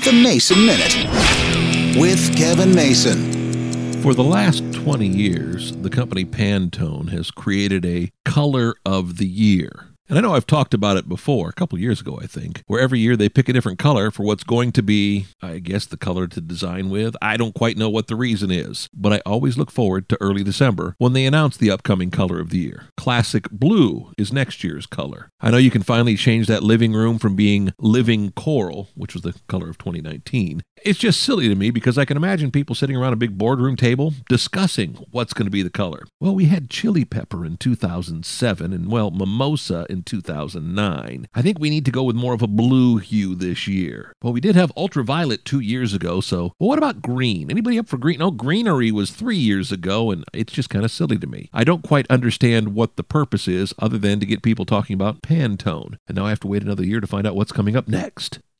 The Mason Minute with Kevin Mason. For the last 20 years, the company Pantone has created a color of the year. And I know I've talked about it before, a couple years ago, I think, where every year they pick a different color for what's going to be, I guess, the color to design with. I don't quite know what the reason is, but I always look forward to early December when they announce the upcoming color of the year. Classic blue is next year's color. I know you can finally change that living room from being living coral, which was the color of 2019. It's just silly to me because I can imagine people sitting around a big boardroom table discussing what's going to be the color. Well, we had chili pepper in 2007 and, mimosa in 2009. I think we need to go with more of a blue hue this year. Well, we did have ultraviolet 2 years ago, so what about green? Anybody up for green? No, greenery was 3 years ago, and it's just kind of silly to me. I don't quite understand what the purpose is other than to get people talking about Pantone. And now I have to wait another year to find out what's coming up next.